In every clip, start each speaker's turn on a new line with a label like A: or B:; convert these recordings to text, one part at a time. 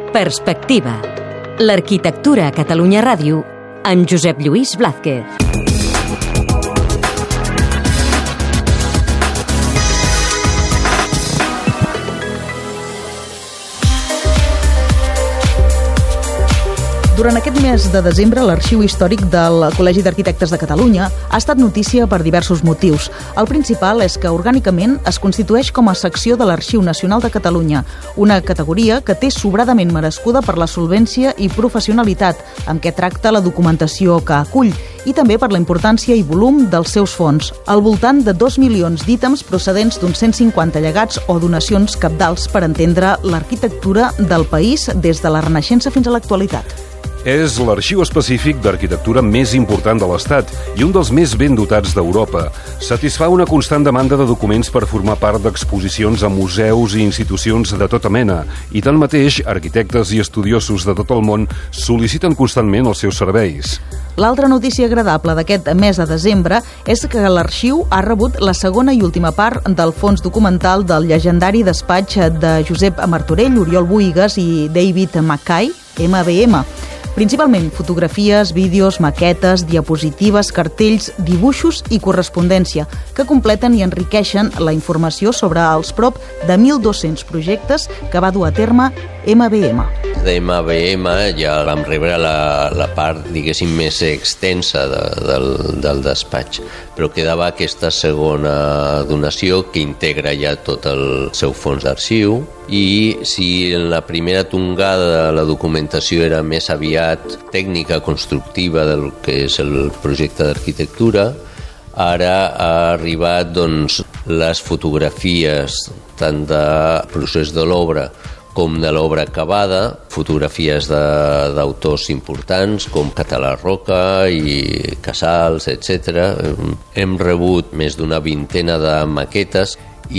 A: Perspectiva. L'arquitectura a Catalunya Ràdio amb Josep Lluís Blázquez.
B: Durant aquest mes de desembre, l'Arxiu Històric del Col·legi d'Arquitectes de Catalunya ha estat notícia per diversos motius. El principal és que orgànicament es constitueix com a secció de l'Arxiu Nacional de Catalunya, una categoria que té sobradament merescuda per la solvència i professionalitat amb què tracta la documentació que acull i també per la importància i volum dels seus fons, al voltant de 2 milions d'ítems procedents d'uns 150 llegats o donacions cabdals per entendre l'arquitectura del país des de la Renaixença fins a l'actualitat.
C: És l'arxiu específic d'arquitectura més important de l'Estat i un dels més ben dotats d'Europa. Satisfà una constant demanda de documents per formar part d'exposicions a museus i institucions de tota mena i, tanmateix, arquitectes i estudiosos de tot el món sol·liciten constantment els seus serveis.
B: L'altra notícia agradable d'aquest mes de desembre és que l'arxiu ha rebut la segona i última part del fons documental del llegendari despatx de Josep Martorell, Oriol Bohigas i David Mackay, MBM. Principalment fotografies, vídeos, maquetes, diapositives, cartells, dibuixos i correspondència, que completen i enriqueixen la informació sobre els prop de 1.200 projectes que va dur a terme MBM.
D: De MBM ja vam rebre la part, diguéssim, més extensa del despatx, però quedava aquesta segona donació que integra ja tot el seu fons d'arxiu. I si en la primera tongada la documentació era més aviat tècnica, constructiva del que és el projecte d'arquitectura, ara ha arribat les fotografies tant del procés de l'obra com de l'obra acabada, fotografies d'autors importants com Català Roca i Casals, etc. Hem rebut més d'una vintena de maquetes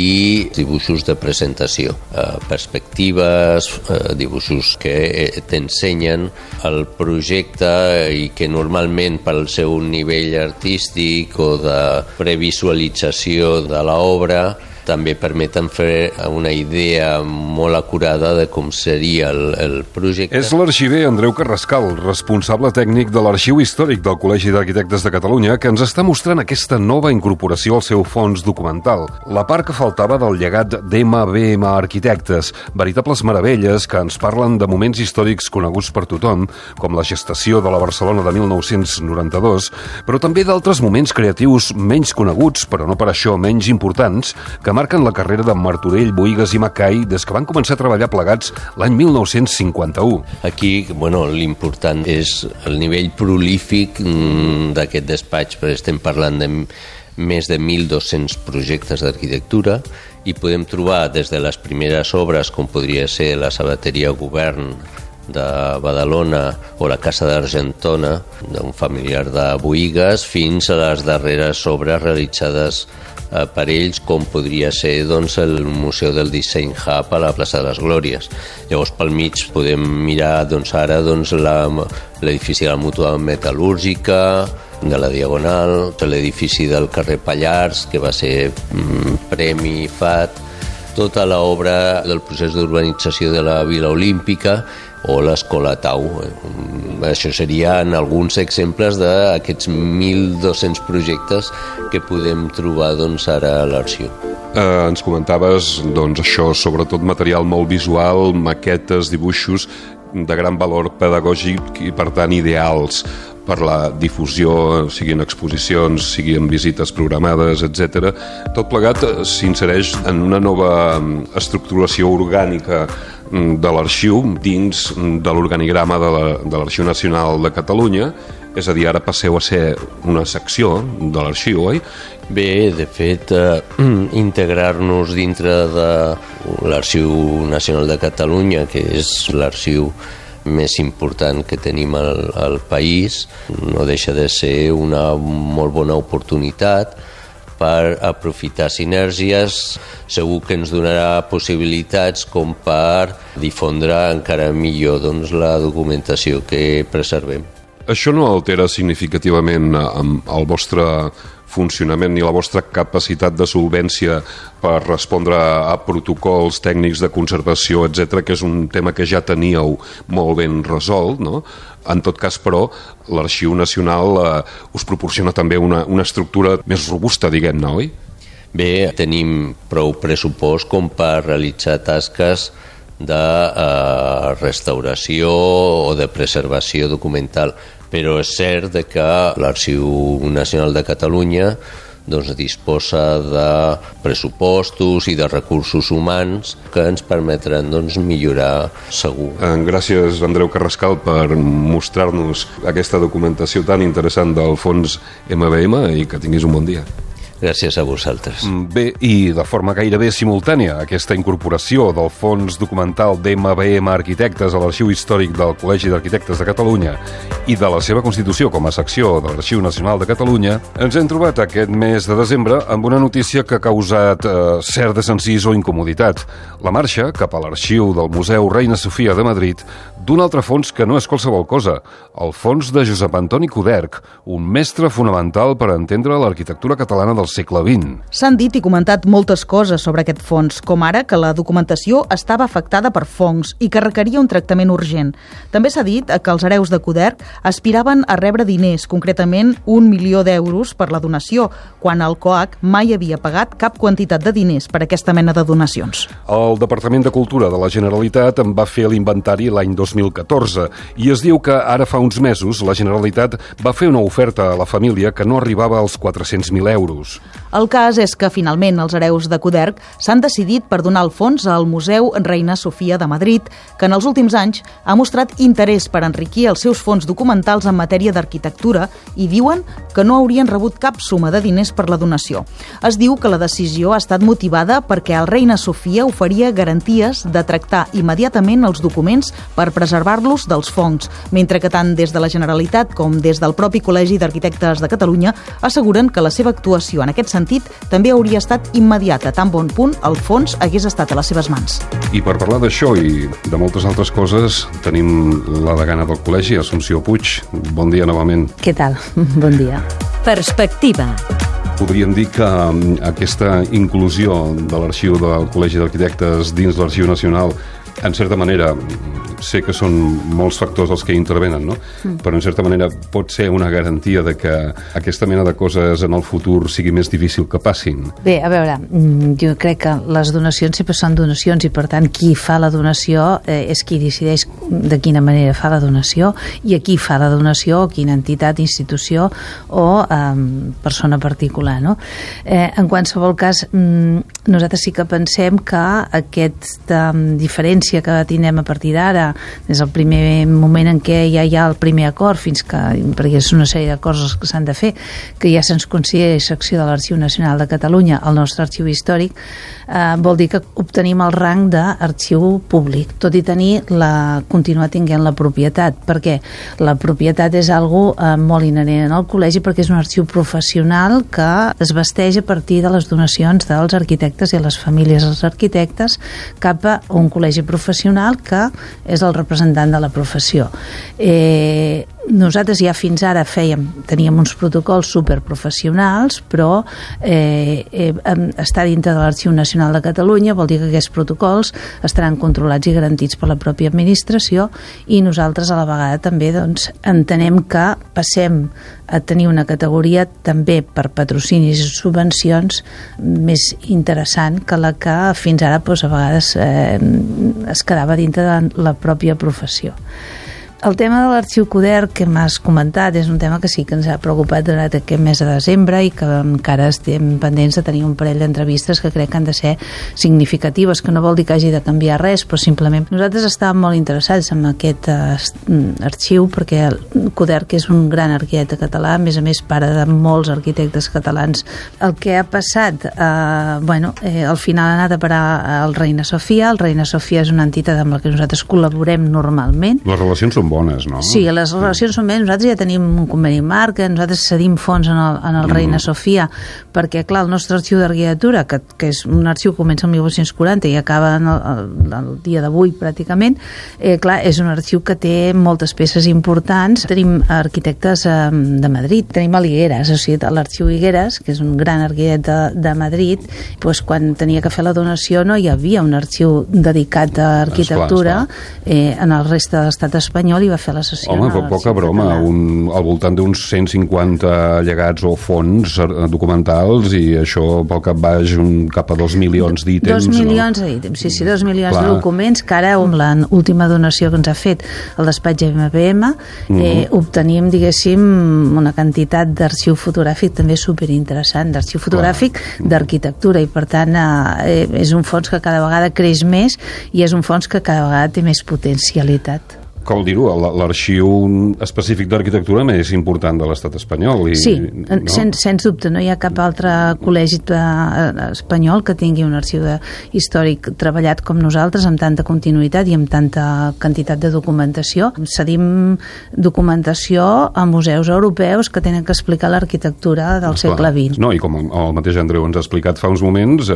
D: i dibuixos de presentació, perspectives, dibuixos que t'ensenyen el projecte i que normalment pel seu nivell artístic o de previsualització de l'obra també permeten fer una idea molt acurada de com seria el projecte.
C: És l'arxiver Andreu Carrascal, responsable tècnic de l'Arxiu Històric del Col·legi d'Arquitectes de Catalunya, que ens està mostrant aquesta nova incorporació al seu fons documental. La part que faltava del llegat d'MBM Arquitectes, veritables meravelles que ens parlen de moments històrics coneguts per tothom, com la gestació de la Barcelona de 1992, però també d'altres moments creatius menys coneguts, però no per això menys importants, que marquen la carrera de Martorell, Bohigas i Mackay des que van començar a treballar plegats l'any 1951.
D: Aquí, l'important és el nivell prolífic d'aquest despatx, perquè estem parlant de més de 1.200 projectes d'arquitectura i podem trobar des de les primeres obres, com podria ser la Sabateria Govern de Badalona o la Casa d'Argentona d'un familiar de Bohigas, fins a les darreres obres realitzades per ells, com podria ser el Museu del Disseny Hub a la plaça de les Glòries. Llavors, pel mig podem mirar ara l'edifici de la Mútua Metal·lúrgica, de la Diagonal, l'edifici del carrer Pallars, que va ser Premi FAT, tota l'obra del procés d'urbanització de la Vila Olímpica o l'Escola Tau. Això serien alguns exemples d'aquests 1.200 projectes que podem trobar ara a l'arxiu.
C: Ens comentaves això, sobretot material molt visual, maquetes, dibuixos de gran valor pedagògic i per tant ideals per la difusió, siguin exposicions, siguin visites programades, etc. Tot plegat s'insereix en una nova estructuració orgànica de l'arxiu dins de l'organigrama de l'Arxiu Nacional de Catalunya, és a dir, ara passeu a ser una secció de l'arxiu, oi?
D: Bé, de fet, integrar-nos dintre de l'Arxiu Nacional de Catalunya, que és l'arxiu més important que tenim al país, no deixa de ser una molt bona oportunitat per aprofitar sinergies. Segur que ens donarà possibilitats com per difondre encara millor la documentació que preservem.
C: Això no altera significativament el vostre funcionament ni la vostra capacitat de solvència per respondre a protocols tècnics de conservació, etc., que és un tema que ja teníeu molt ben resolt, no? En tot cas, però, l'Arxiu Nacional us proporciona també una estructura més robusta, diguem-ne, oi?
D: Bé, tenim prou pressupost com per realitzar tasques de restauració o de preservació documental, però és cert que l'Arxiu Nacional de Catalunya disposa de pressupostos i de recursos humans que ens permetran millorar segur.
C: Gràcies, Andreu Carrascal, per mostrar-nos aquesta documentació tan interessant del fons MBM i que tinguis un bon dia.
D: Gràcies a vosaltres.
C: Bé, i de forma gairebé simultània, aquesta incorporació del fons documental d'MBM Arquitectes a l'Arxiu Històric del Col·legi d'Arquitectes de Catalunya i de la seva constitució com a secció de l'Arxiu Nacional de Catalunya, ens hem trobat aquest mes de desembre amb una notícia que ha causat cert desencís o incomoditat. La marxa cap a l'Arxiu del Museu Reina Sofia de Madrid d'un altre fons que no és qualsevol cosa, el fons de Josep Antoni Coderch, un mestre fonamental per entendre l'arquitectura catalana del segle XX.
B: S'han dit i comentat moltes coses sobre aquest fons, com ara que la documentació estava afectada per fongs i que requeria un tractament urgent. També s'ha dit que els hereus de Coderch aspiraven a rebre diners, concretament 1 milió d'euros per la donació, quan el COAC mai havia pagat cap quantitat de diners per aquesta mena de donacions.
C: El Departament de Cultura de la Generalitat en va fer l'inventari l'any 2014 i es diu que ara fa uns mesos la Generalitat va fer una oferta a la família que no arribava als 400.000 euros.
B: El cas és que finalment els hereus de Coderch s'han decidit per donar el fons al Museu Reina Sofia de Madrid, que en els últims anys ha mostrat interès per enriquir els seus fons documentals en matèria d'arquitectura i diuen que no haurien rebut cap suma de diners per la donació. Es diu que la decisió ha estat motivada perquè el Reina Sofia oferia garanties de tractar immediatament els documents per preservar-los dels fongs, mentre que tant des de la Generalitat com des del propi Col·legi d'Arquitectes de Catalunya asseguren que la seva actuació en aquest sentit també hauria estat immediata, tan bon punt el fons hagués estat a les seves mans.
C: I per parlar d'això i de moltes altres coses tenim la degana del col·legi, Assumpció Puig. Bon dia novament.
E: Què tal? Bon dia.
A: Perspectiva.
C: Podríem dir que aquesta inclusió de l'Arxiu del Col·legi d'Arquitectes dins l'Arxiu Nacional, en certa manera, sé que són molts factors els que intervenen, no? Però en certa manera pot ser una garantia de que aquesta mena de coses en el futur sigui més difícil que passin.
E: Bé, a veure, jo crec que les donacions sempre són donacions i per tant qui fa la donació és qui decideix de quina manera fa la donació i a qui fa la donació, o quina entitat, institució o persona particular, no? En qualsevol cas, nosaltres sí que pensem que aquesta diferència que tindrem a partir d'ara, des del primer moment en què ja hi ha el primer acord fins que, perquè és una sèrie de coses que s'han de fer, que ja se'ns considera secció de l'Arxiu Nacional de Catalunya, el nostre arxiu històric, vol dir que obtenim el rang d'arxiu públic, tot i continuar tinguent la propietat, perquè la propietat és algo molt inherent al col·legi, perquè és un arxiu professional que es vesteix a partir de les donacions dels arquitectes i les famílies dels arquitectes cap a un col·legi professional que és el representant de la professió. Nosaltres ja fins ara teníem uns protocols superprofessionals, però estar dintre de l'Arxiu Nacional de Catalunya vol dir que aquests protocols estaran controlats i garantits per la pròpia administració i nosaltres a la vegada també entenem que passem a tenir una categoria també per patrocinis i subvencions més interessant que la que fins ara a vegades es quedava dintre de la pròpia professió. El tema de l'Arxiu Coderch que m'has comentat és un tema que sí que ens ha preocupat durant aquest mes de desembre i que encara estem pendents de tenir un parell d'entrevistes que crec que han de ser significatives, que no vol dir que hagi de canviar res, però simplement nosaltres estàvem molt interessats en aquest arxiu perquè Coderch és un gran arquitecte català, a més pare de molts arquitectes catalans. El que ha passat, al final ha anat a parar al Reina Sofia. El Reina Sofia és una entitat amb la que nosaltres col·laborem normalment.
C: Les relacions són bones, no?
E: Sí, les relacions són bé. Nosaltres ja tenim un conveni marc, nosaltres cedim fons en el Reina Sofia, perquè, clar, el nostre arxiu d'arquitectura, que és un arxiu que comença el 1840 i acaba el dia d'avui, pràcticament, clar, és un arxiu que té moltes peces importants. Tenim arquitectes de Madrid, tenim a l'Higueres, o sigui, l'arxiu Higueres, que és un gran arquitecte de Madrid, doncs, quan tenia que fer la donació no hi havia un arxiu dedicat a arquitectura, en el reste de l'estat espanyol i va fer la sessió.
C: Home, poca broma, al voltant d'uns 150 llegats o fons documentals, i això pel cap baix cap a 2 milions d'ítems.
E: 2 milions d'ítems, sí, 2 milions de documents, que ara amb l'última donació que ens ha fet el despatx MBM obtenim, diguéssim, una quantitat d'arxiu fotogràfic també superinteressant, d'arxiu fotogràfic d'arquitectura, i per tant és un fons que cada vegada creix més i és un fons que cada vegada té més potencialitat.
C: Cal dir-ho, l'arxiu específic d'arquitectura més important de l'estat espanyol.
E: Sí, sens dubte, no hi ha cap altre col·legi espanyol que tingui un arxiu històric treballat com nosaltres, amb tanta continuïtat i amb tanta quantitat de documentació. Cedim documentació a museus europeus que tenen que explicar l'arquitectura del segle XX.
C: No, i com el mateix Andreu ens ha explicat fa uns moments,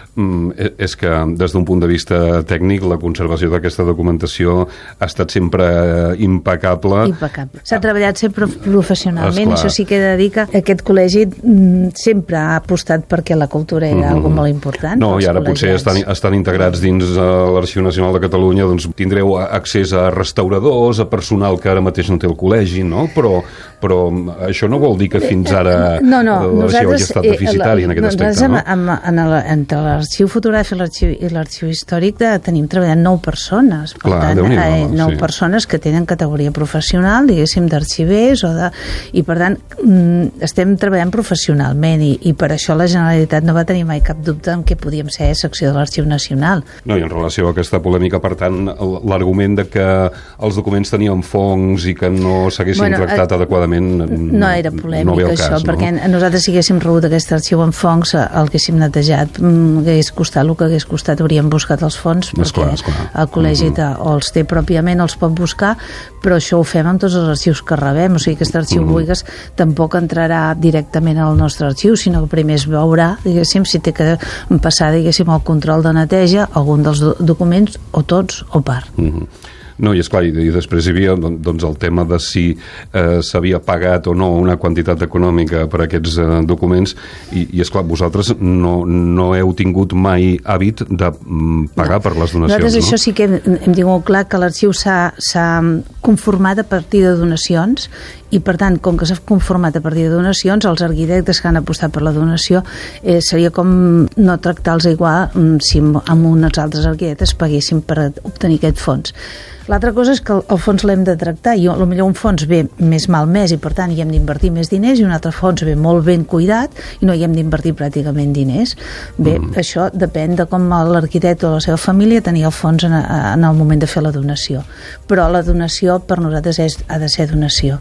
C: és que des d'un punt de vista tècnic la conservació d'aquesta documentació ha estat sempre impecable.
E: S'ha treballat sempre professionalment. Això sí que he de dir que aquest col·legi sempre ha apostat perquè la cultura era algo molt important.
C: No, i ara potser estan integrats dins l'Arxiu Nacional de Catalunya, doncs tindreu accés a restauradors, a personal que ara mateix no té el col·legi, no? Però això no vol dir que fins ara l'arxiu hagi estat deficitari en aquest aspecte, no?
E: Entre l'arxiu fotogràfic i l'arxiu històric tenim treballant 9 persones. Per tant, 9 persones que tenen categoria professional, diguéssim, d'arxivers i per tant estem treballant professionalment i per això la Generalitat no va tenir mai cap dubte en què podíem ser secció de l'Arxiu Nacional.
C: No, i en relació a aquesta polèmica, per tant, l'argument de que els documents tenien fongs i que no s'haguessin tractat adequadament
E: no era polèmica, això, perquè nosaltres si haguéssim rebut aquest arxiu en fongs el haguéssim netejat, hagués costat el que hagués costat, hauríem buscat els fons perquè el col·legi o els té pròpiament, els pot buscar, però això ho fem amb tots els arxius que rebem, o sigui que aquest arxiu Boigas tampoc entrarà directament al nostre arxiu, sinó que primer es veurà, diguéssim, si té que passar, diguéssim, el control de neteja, algun dels documents, o tots, o part.
C: No, i esclar, i després hi havia doncs, el tema de si s'havia pagat o no una quantitat econòmica per aquests documents, i esclar, vosaltres no heu tingut mai hàbit de pagar per les donacions,
E: nosaltres això sí que hem tingut clar que l'arxiu s'ha conformat a partir de donacions, i per tant, com que s'ha conformat a partir de donacions, els arquitectes que han apostat per la donació seria com no tractar-los igual si amb uns altres arquitectes paguessin per obtenir aquest fons. L'altra cosa és que el fons l'hem de tractar, i potser un fons ve més malmès i per tant hi hem d'invertir més diners, i un altre fons ve molt ben cuidat i no hi hem d'invertir pràcticament diners. Bé, això depèn de com l'arquitecte o la seva família tenia el fons en el moment de fer la donació, però la donació per nosaltres ha de ser donació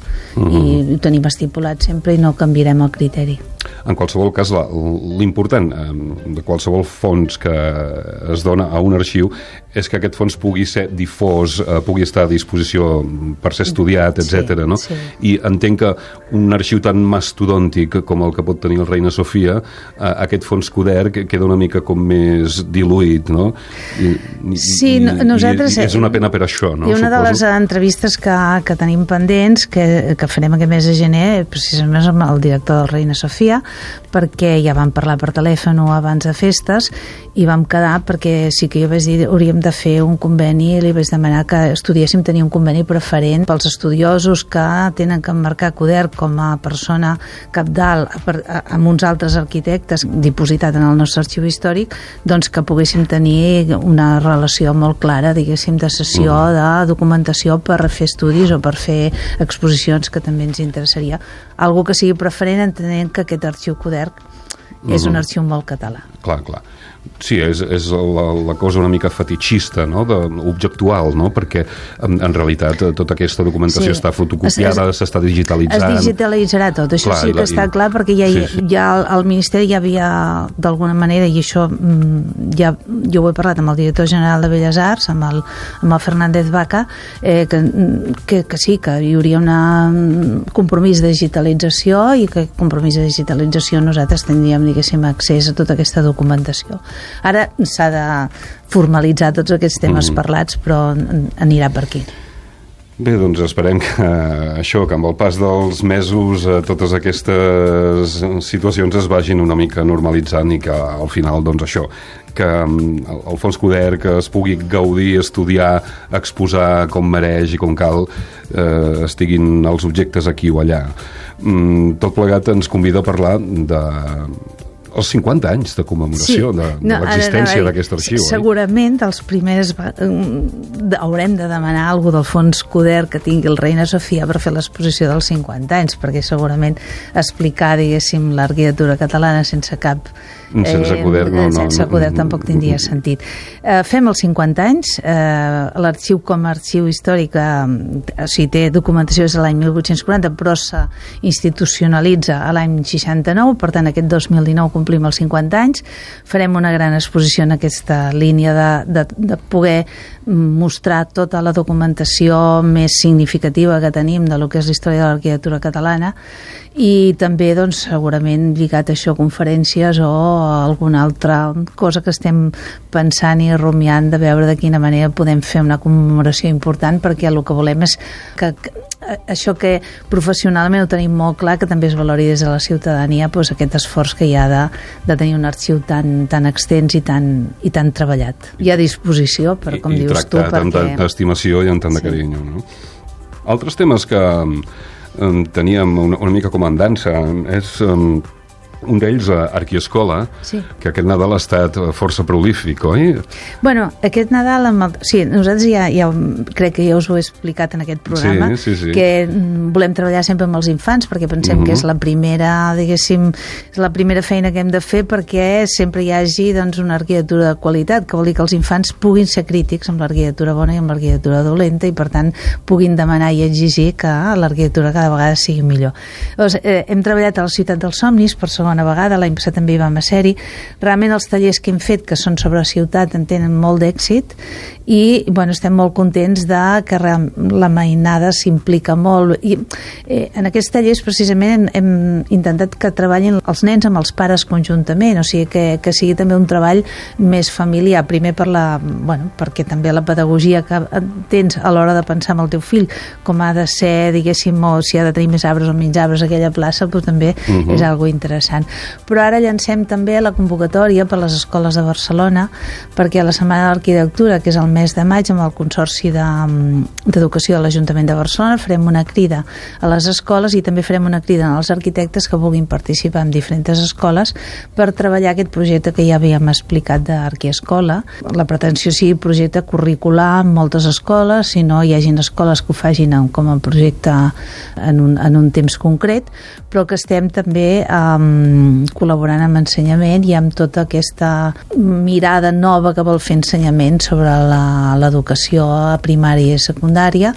E: i ho tenim estipulat sempre i no canviarem el criteri.
C: En qualsevol cas, l'important de qualsevol fons que es dona a un arxiu és que aquest fons pugui ser difós, pugui estar a disposició per ser estudiat, etc. No?
E: Sí.
C: I entenc que un arxiu tan mastodòntic com el que pot tenir el Reina Sofia, aquest fons Coder queda una mica com més diluït, no?
E: Nosaltres...
C: I és una pena per això, no?
E: I una de les entrevistes que tenim pendents, que farem aquest mes de gener, precisament amb el director del Reina Sofia, perquè ja vam parlar per telèfon abans de festes i vam quedar, perquè sí que jo vaig dir hauríem de fer un conveni, i li vaig demanar que estudiéssim tenir un conveni preferent pels estudiosos que tenen que emmarcar Coder com a persona capdalt amb uns altres arquitectes dipositat en el nostre arxiu històric, doncs que poguéssim tenir una relació molt clara, diguéssim, de sessió de documentació per fer estudis o per fer exposicions, que també ens interessaria. Algo que sigui preferent, entenent que aquest arxiu Coder és un arxiu molt català.
C: Clar. Sí, és la cosa una mica fetitxista, no? Objectual, no? Perquè en realitat tota aquesta documentació està fotocopiada, s'està digitalitzant.
E: Es digitalitzarà tot, això clar, sí que està clar, perquè ja el Ministeri ja havia d'alguna manera, i això ja jo ho he parlat amb el director general de Belles Arts, amb el Fernández Vaca, que sí, que hi hauria un compromís de digitalització, i que compromís de digitalització nosaltres tindríem, diguéssim, accés a tota aquesta documentació. Ara s'ha de formalitzar tots aquests temes parlats, però anirà per aquí.
C: Bé, doncs esperem que amb el pas dels mesos totes aquestes situacions es vagin una mica normalitzant i que al final, doncs això, que el fons Coder, que es pugui gaudir, estudiar, exposar com mereix i com cal, estiguin els objectes aquí o allà. Tot plegat ens convida a parlar els 50 anys de commemoració de l'existència d'aquest arxiu.
E: Segurament els primers haurem de demanar alguna del fons Coder que tingui el Reina Sofia per fer l'exposició dels 50 anys, perquè segurament explicar, diguéssim, l'arquitectura catalana sense cap
C: sense
E: Coder tampoc tindria sentit. Fem els 50 anys, l'arxiu com a arxiu històric té documentació des de l'any 1840, però s'institucionalitza a l'any 69, per tant aquest 2019 complim els 50 anys, farem una gran exposició en aquesta línia de poder mostrar tota la documentació més significativa que tenim de lo que és la història de l'arquitectura catalana, i també doncs, segurament lligat a això conferències o alguna altra cosa que estem pensant i rumiant de veure de quina manera podem fer una commemoració important, perquè el que volem és que això que professionalment ho tenim molt clar, que també es valori des de la ciutadania, doncs aquest esforç que hi ha de tenir un arxiu tan extens i tan treballat. Hi ha disposició, per com dius tu,
C: tractat amb tanta estimació i amb tant de carinyo, no? Altres temes que teníem una mica com en dansa és un d'ells, Arquiescola, que aquest Nadal ha estat força prolífic, oi?
E: Bueno, aquest Nadal, nosaltres ja crec que ja us ho he explicat en aquest programa, que volem treballar sempre amb els infants, perquè pensem que és la primera, diguéssim, la primera feina que hem de fer perquè sempre hi hagi una arquitectura de qualitat, que vol dir que els infants puguin ser crítics amb l'arquitectura bona i amb l'arquitectura dolenta, i per tant puguin demanar i exigir que l'arquitectura cada vegada sigui millor. Llavors, hem treballat a la Ciutat dels Somnis per segona vegada, l'any passat també hi vam a ser-hi. Realment els tallers que hem fet, que són sobre la ciutat, en tenen molt d'èxit, i estem molt contents que la mainada s'implica molt, i en aquests tallers precisament hem intentat que treballin els nens amb els pares conjuntament, o sigui que sigui també un treball més familiar, primer perquè també la pedagogia que tens a l'hora de pensar amb el teu fill, com ha de ser, diguéssim, o si ha de tenir més arbres o menys arbres a aquella plaça, però també és algo interessant. Però ara llancem també la convocatòria per les escoles de Barcelona, perquè a la Setmana de l'Arquitectura, que és el mes de maig, amb el Consorci d'Educació de l'Ajuntament de Barcelona, farem una crida a les escoles i també farem una crida als arquitectes que vulguin participar en diferents escoles per treballar aquest projecte que ja havíem explicat d'Arquiescola. La pretensió sigui projecte curricular en moltes escoles, si no hi hagin escoles que ho facin com a projecte en un temps concret, però que estem també col·laborant amb ensenyament i amb tota aquesta mirada nova que vol fer ensenyament sobre l'educació a primària i secundària,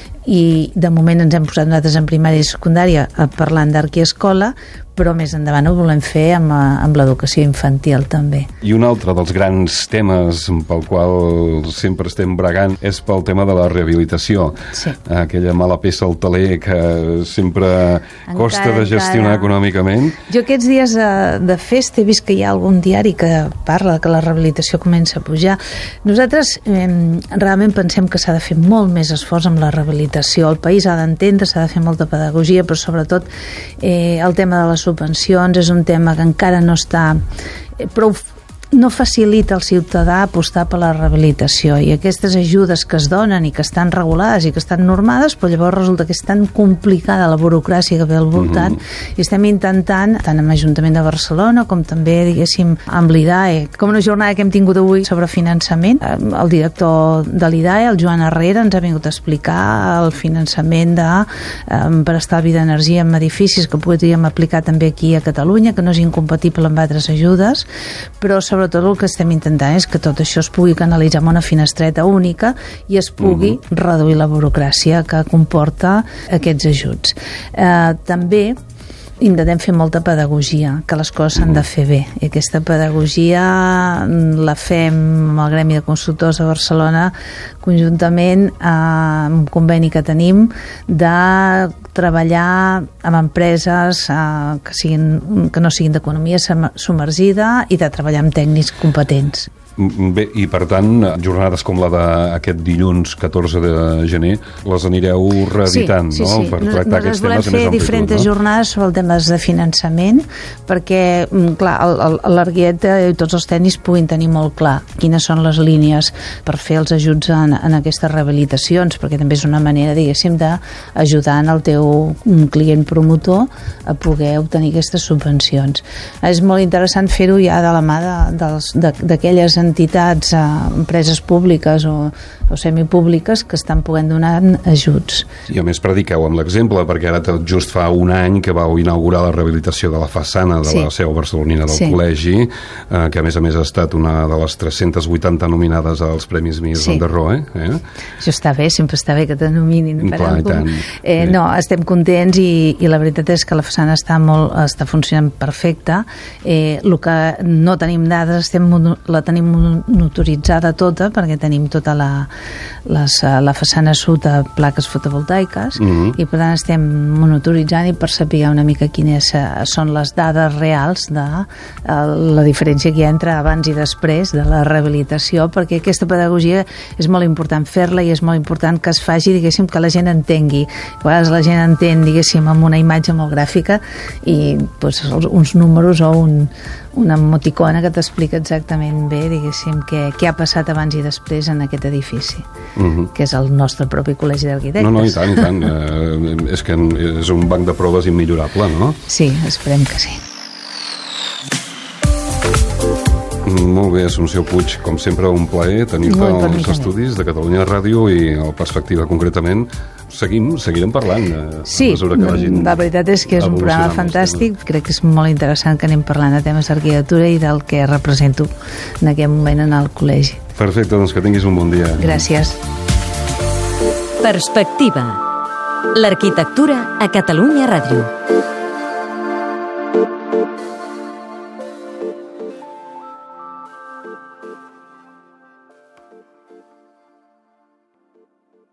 E: i de moment ens hem posat nosaltres en primària i secundària parlant d'Arquiescola, però més endavant ho volem fer amb l'educació infantil també.
C: I un altre dels grans temes pel qual sempre estem bregant és pel tema de la rehabilitació. Aquella mala peça al taler que sempre costa de gestionar econòmicament.
E: Jo aquests dies de festa he vist que hi ha algun diari que parla que la rehabilitació comença a pujar. Nosaltres realment pensem que s'ha de fer molt més esforç amb la rehabilitació. El país ha d'entendre, s'ha de fer molta pedagogia, però sobretot el tema de les subvencions és un tema que encara no està prou, no facilita al ciutadà apostar per la rehabilitació, i aquestes ajudes que es donen i que estan regulades i que estan normades, però llavors resulta que és tan complicada la burocràcia que ve al voltant, i estem intentant, tant amb l'Ajuntament de Barcelona com també, diguéssim, amb l'IDAE, com una jornada que hem tingut avui sobre finançament. El director de l'IDAE, el Joan Herrera, ens ha vingut a explicar el finançament per estalvi d'energia en edificis que podríem aplicar també aquí a Catalunya, que no és incompatible amb altres ajudes, però sobretot sobretot el que estem intentant és que tot això es pugui canalitzar amb una finestreta única i es pugui reduir la burocràcia que comporta aquests ajuts. També intentem fer molta pedagogia, que les coses s'han de fer bé, i aquesta pedagogia la fem amb el Gremi de Constructors de Barcelona conjuntament amb un conveni que tenim de treballar amb empreses que no siguin d'economia submergida i de treballar amb tècnics competents.
C: Bé, i per tant, jornades com la d'aquest dilluns 14 de gener les anireu reeditant,
E: sí,
C: no? Per tractar aquests temes
E: volem fer diferents jornades sobre temes de finançament perquè, clar, l'Arguiet i tots els tècnics puguin tenir molt clar quines són les línies per fer els ajuts en aquestes rehabilitacions, perquè també és una manera, diguéssim, d'ajudar el teu client promotor a poder obtenir aquestes subvencions. És molt interessant fer-ho ja de la mà d'aquelles entitats, empreses públiques o semipúbliques que estan podent donar ajuts.
C: I a més prediqueu amb l'exemple, perquè ara just fa un any que vau inaugurar la rehabilitació de la façana de la seu barcelonina del col·legi, que a més ha estat una de les 380 nominades als Premis Mies van der Rohe.
E: Això està bé, sempre està bé que t'anominin. No, estem contents i la veritat és que la façana està funcionant perfecta. El que no tenim dades la tenim monitoritzada tota, perquè tenim tota la façana sud a plaques fotovoltaiques i per tant estem monitoritzant i per saber una mica quines són les dades reals de la diferència que hi ha entre abans i després de la rehabilitació, perquè aquesta pedagogia és molt important fer-la i és molt important que es faci, diguéssim, que la gent entengui. A vegades la gent entén, diguéssim, amb una imatge molt gràfica i doncs, uns números o una emoticona que t'explica exactament bé, diguéssim, què ha passat abans i després en aquest edifici, que és el nostre propi Col·legi d'Arquitectes.
C: No, i tant. És que és un banc de proves immillorable, no?
E: Sí, esperem que sí.
C: Molt bé, Assumpció Puig, com sempre un plaer tenir-te als estudis de Catalunya Ràdio i a Perspectiva concretament. Seguirem parlant
E: sí, la veritat és que és un programa fantàstic, crec que és molt interessant que anem parlant de temes d'arquitectura i del que represento en aquest moment en el col·legi.
C: Perfecte, doncs que tinguis un bon dia.
E: Gràcies.
A: Perspectiva. L'arquitectura a Catalunya Ràdio.